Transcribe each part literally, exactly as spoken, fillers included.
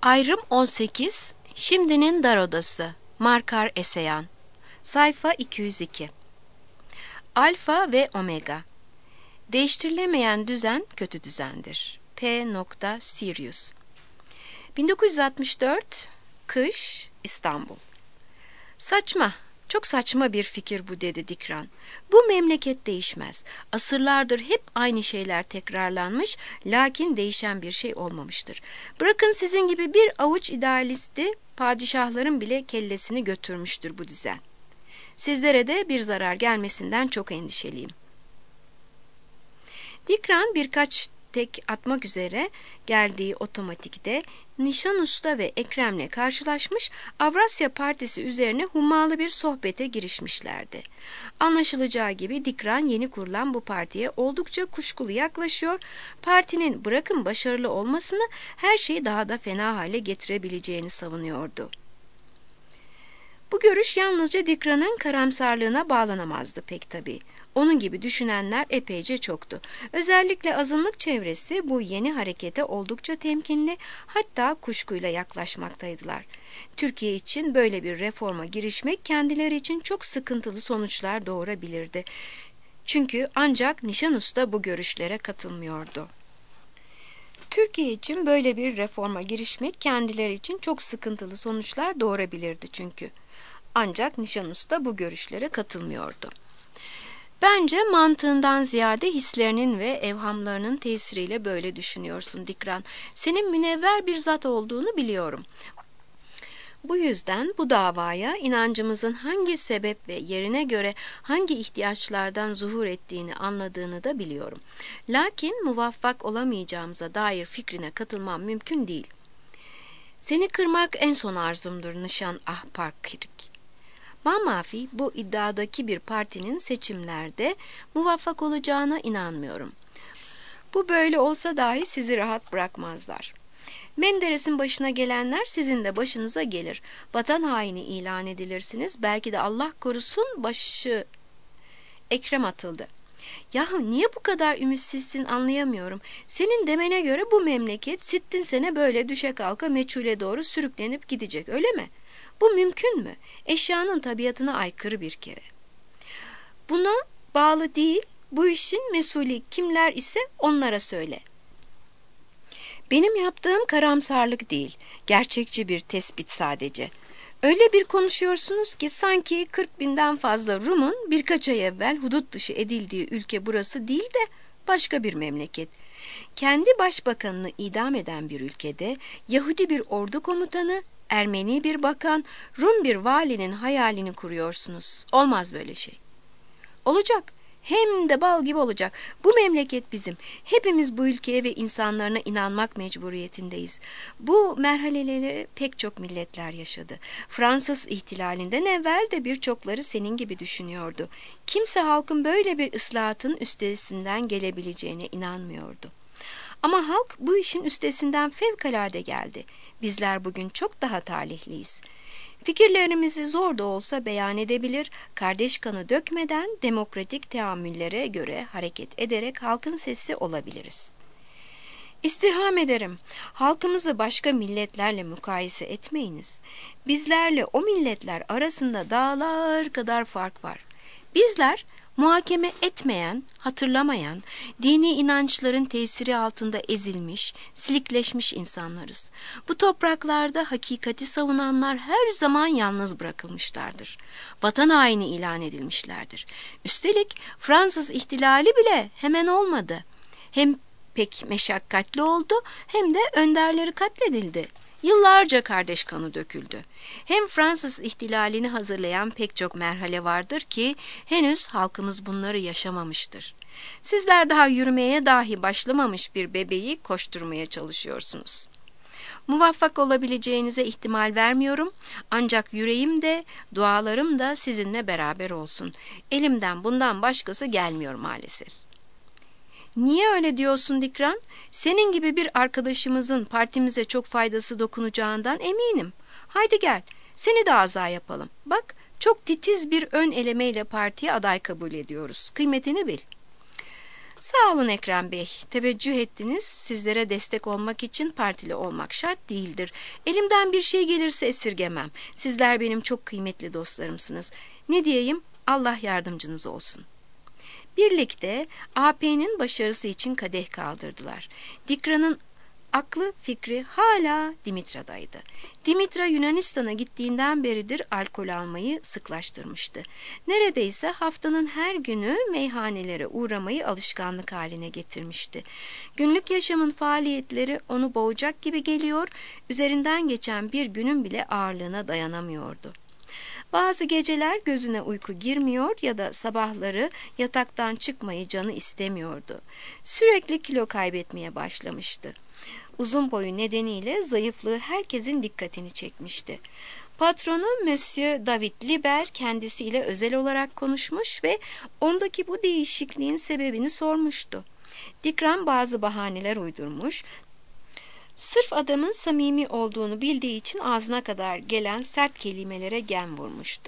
Ayrım on sekiz. Şimdinin Dar Odası. Markar Eseyan. Sayfa iki yüz iki. Alfa ve omega. Değiştirilemeyen düzen kötü düzendir. P. Sirius. bin dokuz yüz altmış dört. Kış, İstanbul. Saçma, çok saçma bir fikir bu, dedi Dikran. Bu memleket değişmez. Asırlardır hep aynı şeyler tekrarlanmış, lakin değişen bir şey olmamıştır. Bırakın sizin gibi bir avuç idealisti, padişahların bile kellesini götürmüştür bu düzen. Sizlere de bir zarar gelmesinden çok endişeliyim. Dikran birkaç tek atmak üzere geldiği otomatikte Nişan Usta ve Ekrem'le karşılaşmış, Avrasya Partisi üzerine hummalı bir sohbete girişmişlerdi. Anlaşılacağı gibi Dikran yeni kurulan bu partiye oldukça kuşkulu yaklaşıyor, partinin bırakın başarılı olmasını, her şeyi daha da fena hale getirebileceğini savunuyordu. Bu görüş yalnızca Dikran'ın karamsarlığına bağlanamazdı pek tabii. Onun gibi düşünenler epeyce çoktu. Özellikle azınlık çevresi bu yeni harekete oldukça temkinli, hatta kuşkuyla yaklaşmaktaydılar. Türkiye için böyle bir reforma girişmek kendileri için çok sıkıntılı sonuçlar doğurabilirdi. Çünkü ancak Nişan Usta bu görüşlere katılmıyordu. Türkiye için böyle bir reforma girişmek kendileri için çok sıkıntılı sonuçlar doğurabilirdi çünkü. Ancak Nişan Usta bu görüşlere katılmıyordu. Bence mantığından ziyade hislerinin ve evhamlarının tesiriyle böyle düşünüyorsun Dikran. Senin münevver bir zat olduğunu biliyorum. Bu yüzden bu davaya inancımızın hangi sebep ve yerine göre hangi ihtiyaçlardan zuhur ettiğini anladığını da biliyorum. Lakin muvaffak olamayacağımıza dair fikrine katılmam mümkün değil. Seni kırmak en son arzumdur Nişan Ahparkirik. Mamafi bu iddiadaki bir partinin seçimlerde muvaffak olacağına inanmıyorum. Bu böyle olsa dahi sizi rahat bırakmazlar. Menderes'in başına gelenler sizin de başınıza gelir. Vatan haini ilan edilirsiniz. Belki de Allah korusun başı... Ekrem atıldı. Yahu niye bu kadar ümitsizsin anlayamıyorum. Senin demene göre bu memleket sittin sene böyle düşe kalka meçhule doğru sürüklenip gidecek, öyle mi? Bu mümkün mü? Eşyanın tabiatına aykırı bir kere. Buna bağlı değil, bu işin mesulü kimler ise onlara söyle. Benim yaptığım karamsarlık değil, gerçekçi bir tespit sadece. Öyle bir konuşuyorsunuz ki sanki kırk binden fazla Rum'un birkaç ay evvel hudut dışı edildiği ülke burası değil de başka bir memleket. Kendi başbakanını idam eden bir ülkede Yahudi bir ordu komutanı, Ermeni bir bakan, Rum bir valinin hayalini kuruyorsunuz. Olmaz böyle şey. Olacak. Hem de bal gibi olacak. Bu memleket bizim. Hepimiz bu ülkeye ve insanlarına inanmak mecburiyetindeyiz. Bu merhaleleri pek çok milletler yaşadı. Fransız ihtilalinden evvel de birçokları senin gibi düşünüyordu. Kimse halkın böyle bir ıslahatın üstesinden gelebileceğine inanmıyordu. Ama halk bu işin üstesinden fevkalade geldi. Bizler bugün çok daha talihliyiz. Fikirlerimizi zor da olsa beyan edebilir, kardeş kanı dökmeden demokratik teamüllere göre hareket ederek halkın sesi olabiliriz. İstirham ederim, halkımızı başka milletlerle mukayese etmeyiniz. Bizlerle o milletler arasında dağlar kadar fark var. Bizler muhakeme etmeyen, hatırlamayan, dini inançların tesiri altında ezilmiş, silikleşmiş insanlarız. Bu topraklarda hakikati savunanlar her zaman yalnız bırakılmışlardır. Vatan haini ilan edilmişlerdir. Üstelik Fransız ihtilali bile hemen olmadı. Hem pek meşakkatli oldu hem de önderleri katledildi. Yıllarca kardeş kanı döküldü. Hem Fransız ihtilalini hazırlayan pek çok merhale vardır ki henüz halkımız bunları yaşamamıştır. Sizler daha yürümeye dahi başlamamış bir bebeği koşturmaya çalışıyorsunuz. Muvaffak olabileceğinize ihtimal vermiyorum, ancak yüreğim de dualarım da sizinle beraber olsun. Elimden bundan başkası gelmiyor maalesef. Niye öyle diyorsun Dikran? Senin gibi bir arkadaşımızın partimize çok faydası dokunacağından eminim. Haydi gel, seni de aza yapalım. Bak, çok titiz bir ön elemeyle partiye aday kabul ediyoruz. Kıymetini bil. Sağ olun Ekrem Bey. Teveccüh ettiniz. Sizlere destek olmak için partili olmak şart değildir. Elimden bir şey gelirse esirgemem. Sizler benim çok kıymetli dostlarımsınız. Ne diyeyim? Allah yardımcınız olsun. Birlikte A P'nin başarısı için kadeh kaldırdılar. Dikra'nın aklı fikri hala Dimitra'daydı. Dimitra Yunanistan'a gittiğinden beridir alkol almayı sıklaştırmıştı. Neredeyse haftanın her günü meyhanelere uğramayı alışkanlık haline getirmişti. Günlük yaşamın faaliyetleri onu boğacak gibi geliyor, üzerinden geçen bir günün bile ağırlığına dayanamıyordu. Bazı geceler gözüne uyku girmiyor ya da sabahları yataktan çıkmayı canı istemiyordu. Sürekli kilo kaybetmeye başlamıştı. Uzun boyu nedeniyle zayıflığı herkesin dikkatini çekmişti. Patronu Monsieur David Liber kendisiyle özel olarak konuşmuş ve ondaki bu değişikliğin sebebini sormuştu. Dikran bazı bahaneler uydurmuş, sırf adamın samimi olduğunu bildiği için ağzına kadar gelen sert kelimelere gem vurmuştu.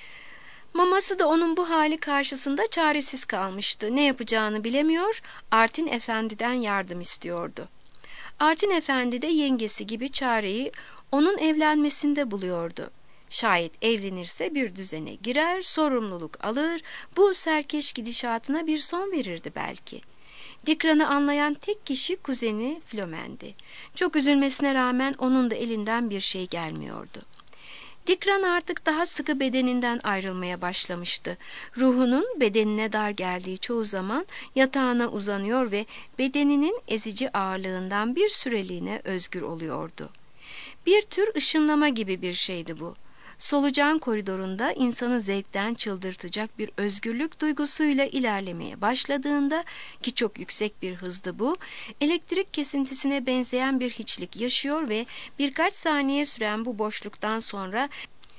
Maması da onun bu hali karşısında çaresiz kalmıştı. Ne yapacağını bilemiyor, Artin Efendi'den yardım istiyordu. Artin Efendi de yengesi gibi çareyi onun evlenmesinde buluyordu. Şayet evlenirse bir düzene girer, sorumluluk alır, bu serkeş gidişatına bir son verirdi belki. Dikran'ı anlayan tek kişi kuzeni Flomen'di. Çok üzülmesine rağmen onun da elinden bir şey gelmiyordu. Dikran artık daha sıkı bedeninden ayrılmaya başlamıştı. Ruhunun bedenine dar geldiği çoğu zaman yatağına uzanıyor ve bedeninin ezici ağırlığından bir süreliğine özgür oluyordu. Bir tür ışınlama gibi bir şeydi bu. Solucan koridorunda insanı zevkten çıldırtacak bir özgürlük duygusuyla ilerlemeye başladığında, ki çok yüksek bir hızdı bu, elektrik kesintisine benzeyen bir hiçlik yaşıyor ve birkaç saniye süren bu boşluktan sonra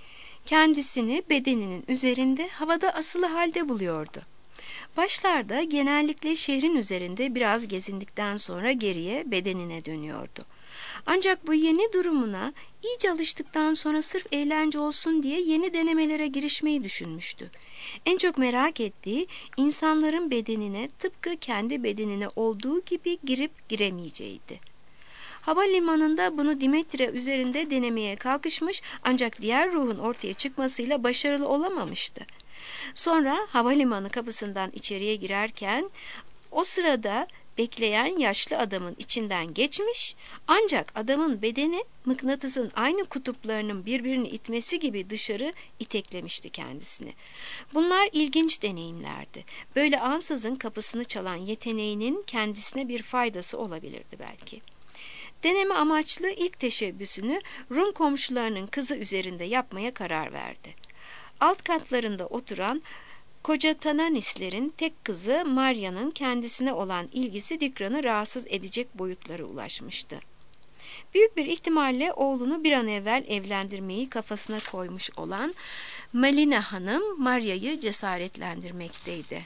kendisini bedeninin üzerinde havada asılı halde buluyordu. Başlarda genellikle şehrin üzerinde biraz gezindikten sonra geriye bedenine dönüyordu. Ancak bu yeni durumuna iyice alıştıktan sonra sırf eğlence olsun diye yeni denemelere girişmeyi düşünmüştü. En çok merak ettiği insanların bedenine tıpkı kendi bedenine olduğu gibi girip giremeyeceğiydi. Havalimanında bunu Dimitra üzerinde denemeye kalkışmış ancak diğer ruhun ortaya çıkmasıyla başarılı olamamıştı. Sonra havalimanı kapısından içeriye girerken o sırada bekleyen yaşlı adamın içinden geçmiş, ancak adamın bedeni mıknatısın aynı kutuplarının birbirini itmesi gibi dışarı iteklemişti kendisini. Bunlar ilginç deneyimlerdi. Böyle ansızın kapısını çalan yeteneğinin kendisine bir faydası olabilirdi belki. Deneme amaçlı ilk teşebbüsünü Rum komşularının kızı üzerinde yapmaya karar verdi. Alt katlarında oturan koca Tananislerin tek kızı Maria'nın kendisine olan ilgisi Dikran'ı rahatsız edecek boyutlara ulaşmıştı. Büyük bir ihtimalle oğlunu bir an evvel evlendirmeyi kafasına koymuş olan Malina Hanım Maria'yı cesaretlendirmekteydi.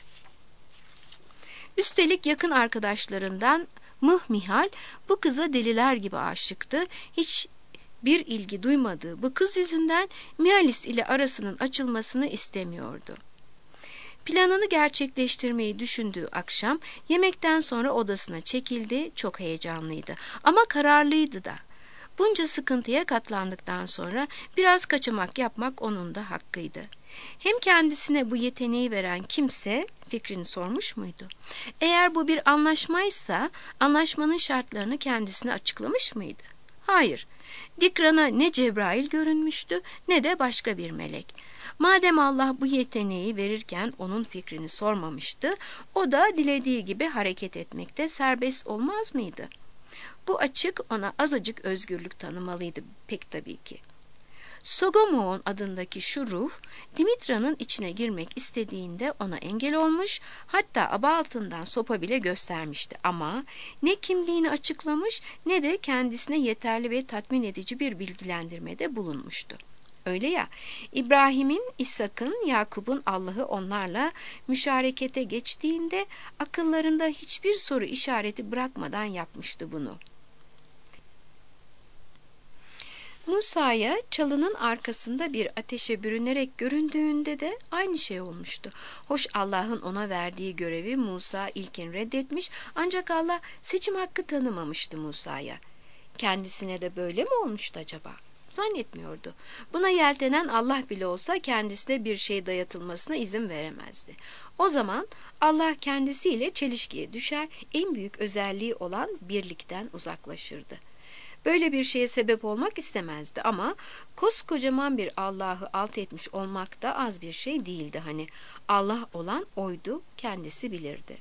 Üstelik yakın arkadaşlarından Mıh Mihal bu kıza deliler gibi aşıktı. Hiç bir ilgi duymadığı bu kız yüzünden Mihalis ile arasının açılmasını istemiyordu. Planını gerçekleştirmeyi düşündüğü akşam yemekten sonra odasına çekildi, çok heyecanlıydı ama kararlıydı da. Bunca sıkıntıya katlandıktan sonra biraz kaçamak yapmak onun da hakkıydı. Hem kendisine bu yeteneği veren kimse fikrini sormuş muydu? Eğer bu bir anlaşmaysa anlaşmanın şartlarını kendisine açıklamış mıydı? Hayır, Dikran'a ne Cebrail görünmüştü ne de başka bir melek. Madem Allah bu yeteneği verirken onun fikrini sormamıştı, o da dilediği gibi hareket etmekte serbest olmaz mıydı? Bu açık ona azıcık özgürlük tanımalıydı pek tabii ki. Sogomoon adındaki şu ruh, Dimitra'nın içine girmek istediğinde ona engel olmuş, hatta aba altından sopa bile göstermişti ama ne kimliğini açıklamış ne de kendisine yeterli ve tatmin edici bir bilgilendirmede bulunmuştu. Öyle ya, İbrahim'in, İshak'ın, Yakup'un Allah'ı onlarla müşarekete geçtiğinde akıllarında hiçbir soru işareti bırakmadan yapmıştı bunu. Musa'ya çalının arkasında bir ateşe bürünerek göründüğünde de aynı şey olmuştu. Hoş Allah'ın ona verdiği görevi Musa ilkin reddetmiş, ancak Allah seçim hakkı tanımamıştı Musa'ya. Kendisine de böyle mi olmuştu acaba? Zannetmiyordu. Buna yeltenen Allah bile olsa kendisine bir şey dayatılmasına izin veremezdi. O zaman Allah kendisiyle çelişkiye düşer, en büyük özelliği olan birlikten uzaklaşırdı. Böyle bir şeye sebep olmak istemezdi ama koskocaman bir Allah'ı alt etmiş olmak da az bir şey değildi hani. Allah olan oydu, kendisi bilirdi.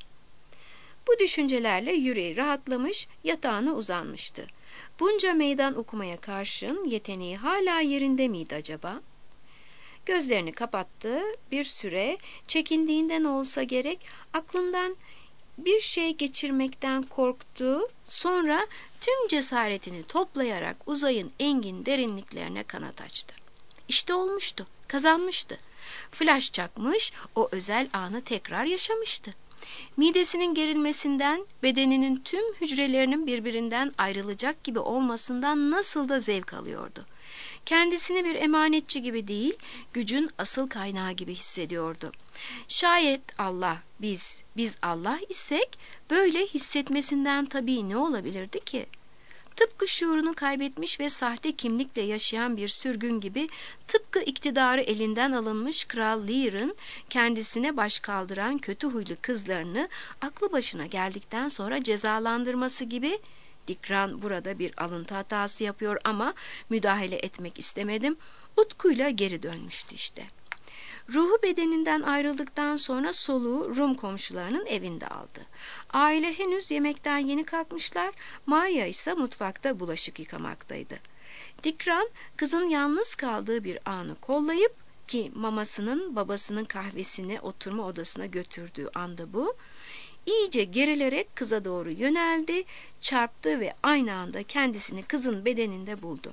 Bu düşüncelerle yüreği rahatlamış, yatağına uzanmıştı. Bunca meydan okumaya karşın yeteneği hala yerinde miydi acaba? Gözlerini kapattı, bir süre çekindiğinden olsa gerek aklından bir şey geçirmekten korktu, sonra tüm cesaretini toplayarak uzayın engin derinliklerine kanat açtı. İşte olmuştu, kazanmıştı. Flaş çakmış, o özel anı tekrar yaşamıştı. Midesinin gerilmesinden, bedeninin tüm hücrelerinin birbirinden ayrılacak gibi olmasından nasıl da zevk alıyordu. Kendisini bir emanetçi gibi değil, gücün asıl kaynağı gibi hissediyordu. Şayet Allah, biz, biz Allah isek, böyle hissetmesinden tabii ne olabilirdi ki? Tıpkı şuurunu kaybetmiş ve sahte kimlikle yaşayan bir sürgün gibi, tıpkı iktidarı elinden alınmış Kral Lear'ın kendisine baş kaldıran kötü huylu kızlarını aklı başına geldikten sonra cezalandırması gibi. Dikran burada bir alıntı hatası yapıyor ama müdahale etmek istemedim. Utkuyla geri dönmüştü işte. Ruhu bedeninden ayrıldıktan sonra soluğu Rum komşularının evinde aldı. Aile henüz yemekten yeni kalkmışlar, Maria ise mutfakta bulaşık yıkamaktaydı. Dikran kızın yalnız kaldığı bir anı kollayıp, ki mamasının babasının kahvesini oturma odasına götürdüğü anda bu, iyice gerilerek kıza doğru yöneldi, çarptı ve aynı anda kendisini kızın bedeninde buldu.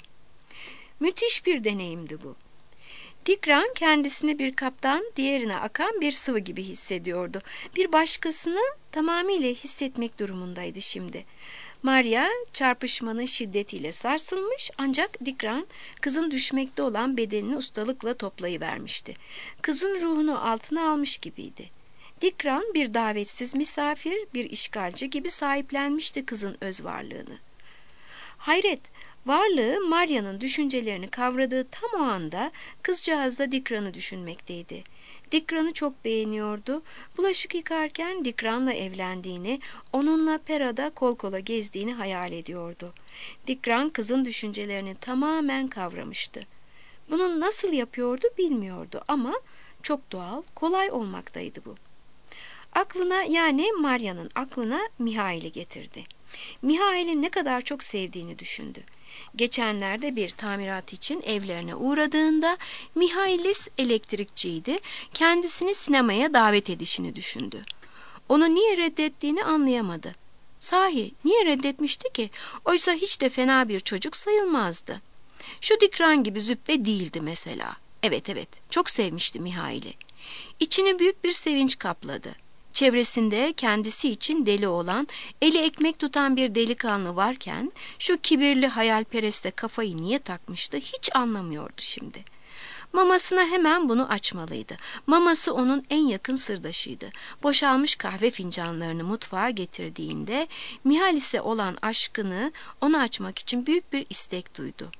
Müthiş bir deneyimdi bu. Dikran kendisini bir kaptan diğerine akan bir sıvı gibi hissediyordu. Bir başkasını tamamıyla hissetmek durumundaydı şimdi. Maria çarpışmanın şiddetiyle sarsılmış, ancak Dikran kızın düşmekte olan bedenini ustalıkla toplayıvermişti. Kızın ruhunu altına almış gibiydi. Dikran bir davetsiz misafir, bir işgalci gibi sahiplenmişti kızın öz varlığını. Hayret, varlığı Maria'nın düşüncelerini kavradığı tam o anda kızcağız da Dikran'ı düşünmekteydi. Dikran'ı çok beğeniyordu. Bulaşık yıkarken Dikran'la evlendiğini, onunla Pera'da kol kola gezdiğini hayal ediyordu. Dikran kızın düşüncelerini tamamen kavramıştı. Bunu nasıl yapıyordu bilmiyordu ama çok doğal, kolay olmaktaydı bu. Aklına, yani Maria'nın aklına Mihail'i getirdi. Mihail'i ne kadar çok sevdiğini düşündü. Geçenlerde bir tamirat için evlerine uğradığında Mihailis elektrikçiydi, kendisini sinemaya davet edişini düşündü. Onu niye reddettiğini anlayamadı. Sahi niye reddetmişti ki? Oysa hiç de fena bir çocuk sayılmazdı. Şu Dikran gibi züppe değildi mesela. Evet evet, çok sevmişti Mihail'i. İçini büyük bir sevinç kapladı. Çevresinde kendisi için deli olan, eli ekmek tutan bir delikanlı varken şu kibirli hayalpereste kafayı niye takmıştı hiç anlamıyordu şimdi. Mamasına hemen bunu açmalıydı. Maması onun en yakın sırdaşıydı. Boşalmış kahve fincanlarını mutfağa getirdiğinde Mihalis'e olan aşkını ona açmak için büyük bir istek duydu.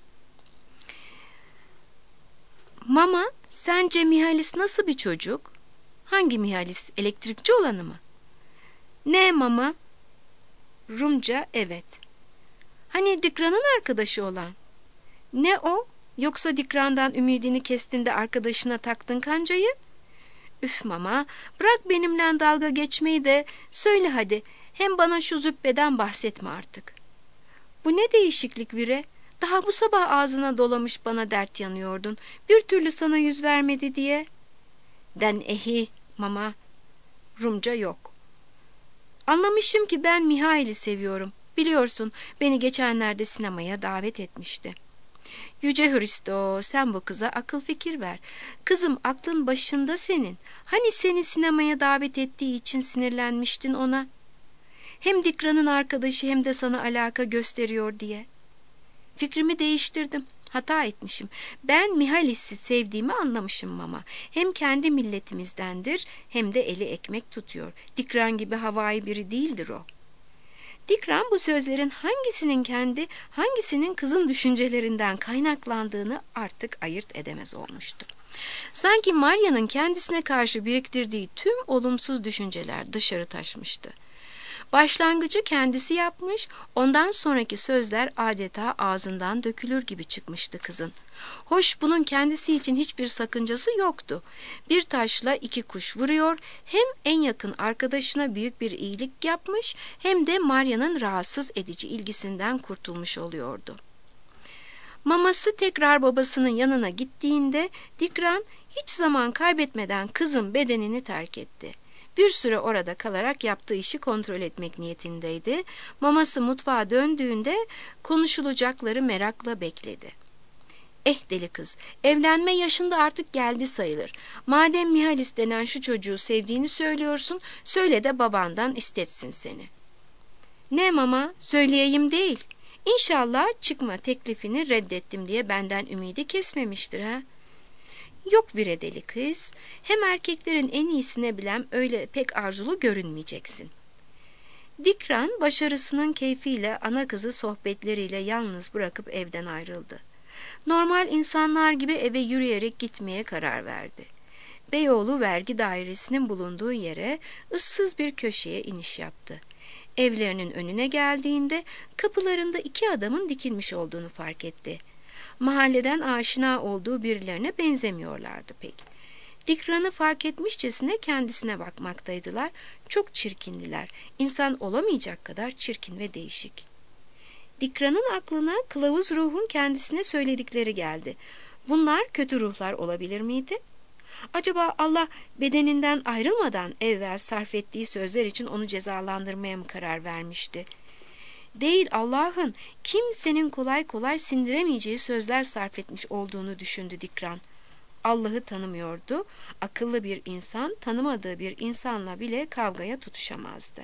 Mama, sence Mihalis nasıl bir çocuk? Hangi Mihalis? Elektrikçi olanı mı? Ne mama? Rumca evet. Hani Dikran'ın arkadaşı olan? Ne o? Yoksa Dikran'dan ümidini kestin de arkadaşına taktın kancayı? Üf mama, bırak benimle dalga geçmeyi de söyle hadi. Hem bana şu züppeden bahsetme artık. Bu ne değişiklik Vire? Daha bu sabah ağzına dolamış bana dert yanıyordun. Bir türlü sana yüz vermedi diye. Den ehi mama. Rumca yok. Anlamışım ki ben Mihail'i seviyorum. Biliyorsun beni geçenlerde sinemaya davet etmişti. Yüce Hristo, sen bu kıza akıl fikir ver. Kızım, aklın başında senin. Hani seni sinemaya davet ettiği için sinirlenmiştin ona? Hem Dikran'ın arkadaşı hem de sana alaka gösteriyor diye. Fikrimi değiştirdim. Hata etmişim. Ben Mihalis'i sevdiğimi anlamışım Mama. Hem kendi milletimizdendir hem de eli ekmek tutuyor. Dikran gibi havai biri değildir o. Dikran bu sözlerin hangisinin kendi, hangisinin kızın düşüncelerinden kaynaklandığını artık ayırt edemez olmuştu. Sanki Maria'nın kendisine karşı biriktirdiği tüm olumsuz düşünceler dışarı taşmıştı. Başlangıcı kendisi yapmış, ondan sonraki sözler adeta ağzından dökülür gibi çıkmıştı kızın. Hoş, bunun kendisi için hiçbir sakıncası yoktu. Bir taşla iki kuş vuruyor, hem en yakın arkadaşına büyük bir iyilik yapmış, hem de Maria'nın rahatsız edici ilgisinden kurtulmuş oluyordu. Maması tekrar babasının yanına gittiğinde Dikran hiç zaman kaybetmeden kızın bedenini terk etti. Bir süre orada kalarak yaptığı işi kontrol etmek niyetindeydi. Maması mutfağa döndüğünde konuşulacakları merakla bekledi. Eh deli kız, evlenme yaşında artık geldi sayılır. Madem Mihalis denen şu çocuğu sevdiğini söylüyorsun, söyle de babandan istetsin seni. Ne mama, söyleyeyim değil. İnşallah çıkma teklifini reddettim diye benden ümidi kesmemiştir ha. Yok viredeli kız, hem erkeklerin en iyisine bilen öyle pek arzulu görünmeyeceksin. Dikran başarısının keyfiyle ana kızı sohbetleriyle yalnız bırakıp evden ayrıldı. Normal insanlar gibi eve yürüyerek gitmeye karar verdi. Beyoğlu vergi dairesinin bulunduğu yere ıssız bir köşeye iniş yaptı. Evlerinin önüne geldiğinde kapılarında iki adamın dikilmiş olduğunu fark etti. Mahalleden aşina olduğu birilerine benzemiyorlardı pek. Dikran'ı fark etmişçesine kendisine bakmaktaydılar. Çok çirkindiler. İnsan olamayacak kadar çirkin ve değişik. Dikran'ın aklına kılavuz ruhun kendisine söyledikleri geldi. Bunlar kötü ruhlar olabilir miydi? Acaba Allah bedeninden ayrılmadan evvel sarf ettiği sözler için onu cezalandırmaya mı karar vermişti? Değil, Allah'ın kimsenin kolay kolay sindiremeyeceği sözler sarf etmiş olduğunu düşündü Dikran. Allah'ı tanımıyordu. Akıllı bir insan tanımadığı bir insanla bile kavgaya tutuşamazdı.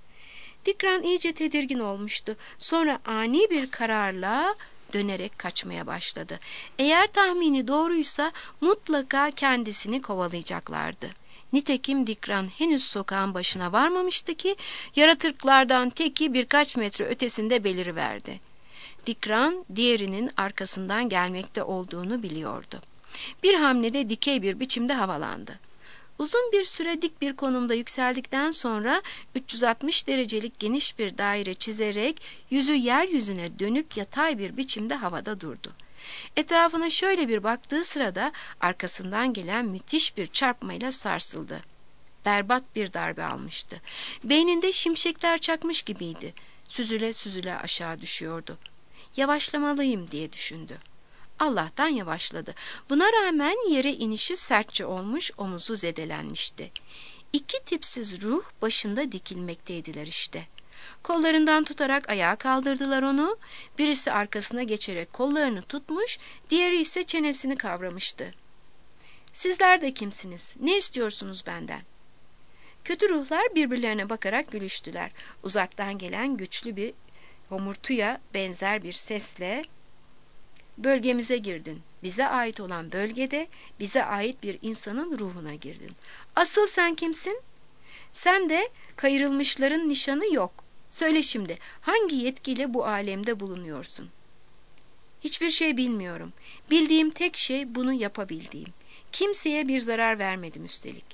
Dikran iyice tedirgin olmuştu. Sonra ani bir kararla dönerek kaçmaya başladı. Eğer tahmini doğruysa mutlaka kendisini kovalayacaklardı. Nitekim Dikran henüz sokağın başına varmamıştı ki yaratıklardan teki birkaç metre ötesinde beliriverdi. Dikran diğerinin arkasından gelmekte olduğunu biliyordu. Bir hamlede dikey bir biçimde havalandı. Uzun bir süre dik bir konumda yükseldikten sonra üç yüz altmış derecelik geniş bir daire çizerek yüzü yeryüzüne dönük yatay bir biçimde havada durdu. Etrafına şöyle bir baktığı sırada arkasından gelen müthiş bir çarpmayla sarsıldı. Berbat bir darbe almıştı. Beyninde şimşekler çakmış gibiydi. Süzüle süzüle aşağı düşüyordu. Yavaşlamalıyım diye düşündü. Allah'tan yavaşladı. Buna rağmen yere inişi sertçe olmuş, omuzu zedelenmişti. İki tipsiz ruh başında dikilmekteydiler işte. Kollarından tutarak ayağa kaldırdılar onu. Birisi arkasına geçerek kollarını tutmuş, diğeri ise çenesini kavramıştı. Sizler de kimsiniz? Ne istiyorsunuz benden? Kötü ruhlar birbirlerine bakarak gülüştüler. Uzaktan gelen güçlü bir homurtuya benzer bir sesle bölgemize girdin. Bize ait olan bölgede bize ait bir insanın ruhuna girdin. Asıl sen kimsin? Sen de kayırılmışların nişanı yok. Söyle şimdi, hangi yetkiyle bu alemde bulunuyorsun? Hiçbir şey bilmiyorum. Bildiğim tek şey bunu yapabildiğim. Kimseye bir zarar vermedim üstelik.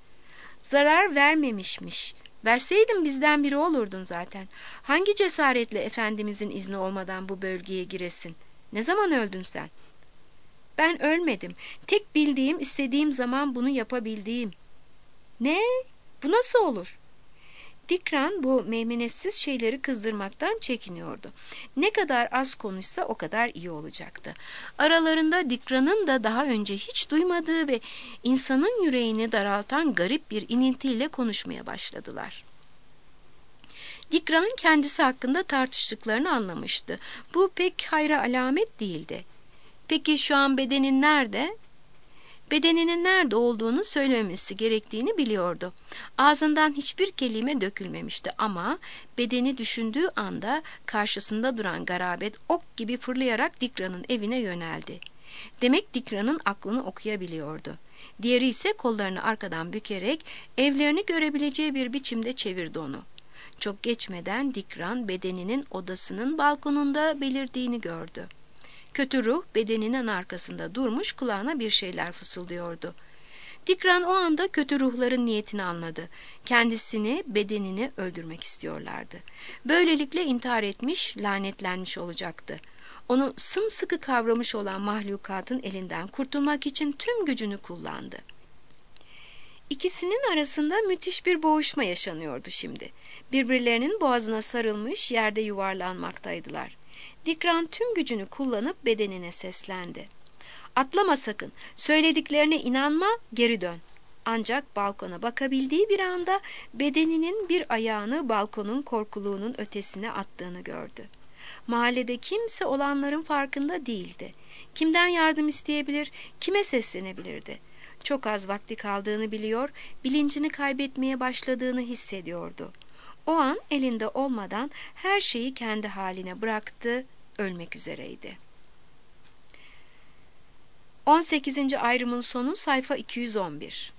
Zarar vermemişmiş. Verseydin bizden biri olurdun zaten. Hangi cesaretle Efendimizin izni olmadan bu bölgeye giresin? Ne zaman öldün sen? Ben ölmedim. Tek bildiğim, istediğim zaman bunu yapabildiğim. Ne? Bu nasıl olur? Dikran bu meymenetsiz şeyleri kızdırmaktan çekiniyordu. Ne kadar az konuşsa o kadar iyi olacaktı. Aralarında Dikran'ın da daha önce hiç duymadığı ve insanın yüreğini daraltan garip bir inintiyle konuşmaya başladılar. Dikran kendisi hakkında tartıştıklarını anlamıştı. Bu pek hayra alamet değildi. Peki şu an bedenin nerede? Bedeninin nerede olduğunu söylememesi gerektiğini biliyordu. Ağzından hiçbir kelime dökülmemişti ama bedeni düşündüğü anda karşısında duran garabet ok gibi fırlayarak Dikra'nın evine yöneldi. Demek Dikra'nın aklını okuyabiliyordu. Diğeri ise kollarını arkadan bükerek evlerini görebileceği bir biçimde çevirdi onu. Çok geçmeden Dikran bedeninin odasının balkonunda belirdiğini gördü. Kötü ruh bedeninin arkasında durmuş kulağına bir şeyler fısıldıyordu. Dikran o anda kötü ruhların niyetini anladı. Kendisini, bedenini öldürmek istiyorlardı. Böylelikle intihar etmiş, lanetlenmiş olacaktı. Onu sımsıkı kavramış olan mahlukatın elinden kurtulmak için tüm gücünü kullandı. İkisinin arasında müthiş bir boğuşma yaşanıyordu şimdi. Birbirlerinin boğazına sarılmış yerde yuvarlanmaktaydılar. Dikran tüm gücünü kullanıp bedenine seslendi. Atlama sakın, söylediklerine inanma, geri dön. Ancak balkona bakabildiği bir anda bedeninin bir ayağını balkonun korkuluğunun ötesine attığını gördü. Mahallede kimse olanların farkında değildi. Kimden yardım isteyebilir, kime seslenebilirdi? Çok az vakti kaldığını biliyor, bilincini kaybetmeye başladığını hissediyordu. O an elinde olmadan her şeyi kendi haline bıraktı, ölmek üzereydi. on sekizinci ayrımın sonu sayfa iki yüz on bir.